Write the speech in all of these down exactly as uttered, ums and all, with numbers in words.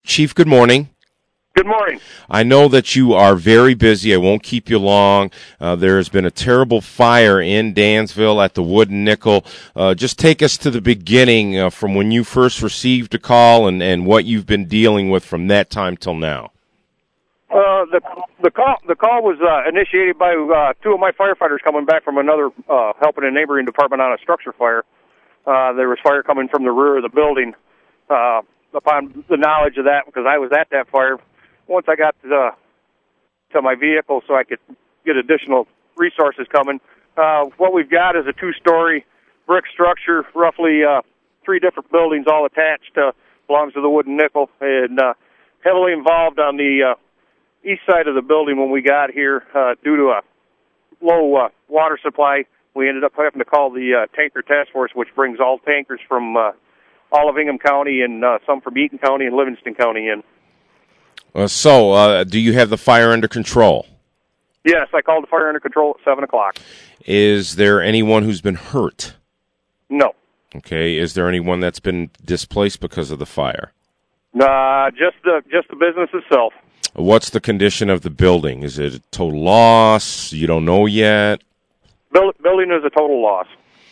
Chief, good morning. Good morning. I know that you are very busy. I won't keep you long. Uh, there has been a terrible fire in Dansville at the Wooden Nickel. Uh, just take us to the beginning uh, from when you first received a call and, and what you've been dealing with from that time till now. Uh, the the call the call was uh, initiated by uh, two of my firefighters coming back from another uh, helping a neighboring department on a structure fire. Uh, there was fire coming from the rear of the building. Uh, upon the knowledge of that, because I was at that fire, once I got to, the, to my vehicle so I could get additional resources coming, uh, what we've got is a two-story brick structure, roughly uh, three different buildings all attached, uh, belongs to the Wooden Nickel, and uh, heavily involved on the uh, east side of the building when we got here uh, due to a low uh, water supply. We ended up having to call the uh, tanker task force, which brings all tankers from uh, all of Ingham County and uh, some from Eaton County and Livingston County in. Uh, so, uh, do you have the fire under control? Yes, I called the fire under control at seven o'clock. Is there anyone who's been hurt? No. Okay. Is there anyone that's been displaced because of the fire? Uh, just the just the business itself. What's the condition of the building? Is it a total loss? You don't know yet? Build, building is a total loss.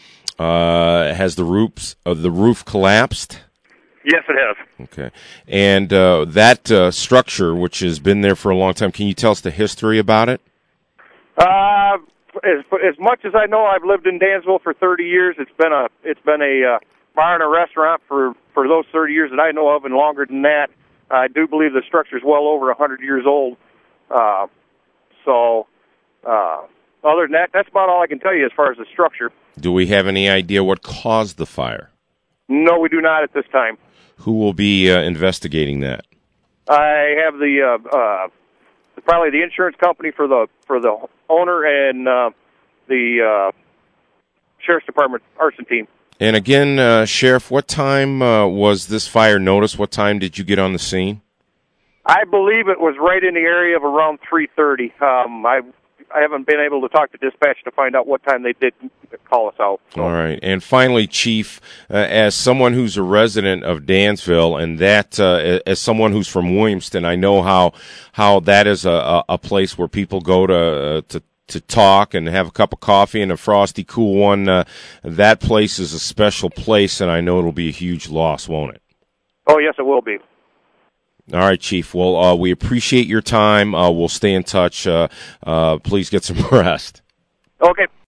Uh, has the roofs uh, the roof collapsed? Yes, it has. Okay. And uh, that uh, structure, which has been there for a long time, can you tell us the history about it? Uh, as as much as I know, I've lived in Dansville for thirty years. It's been a it's been a uh, bar and a restaurant for for those thirty years that I know of, and longer than that. I do believe the structure is well over a hundred years old. Uh, so, uh, other than that, that's about all I can tell you as far as the structure. Do we have any idea what caused the fire? No, we do not at this time. Who will be uh, investigating that? I have the uh, uh, probably the insurance company for the for the owner and uh, the uh, sheriff's department arson team. And again, uh, Sheriff, what time uh, was this fire noticed? What time did you get on the scene? I believe it was right in the area of around three thirty. Um, I I haven't been able to talk to dispatch to find out what time they did call us out. So. All right. And finally, Chief, uh, as someone who's a resident of Dansville and that uh, as someone who's from Williamston, I know how how that is a, a place where people go to uh, to to talk and have a cup of coffee and a frosty cool one. Uh, that place is a special place, and I know it'll be a huge loss, won't it? Oh, yes, it will be. All right, Chief. Well, uh, we appreciate your time. Uh, we'll stay in touch. Uh, uh, please get some rest. Okay.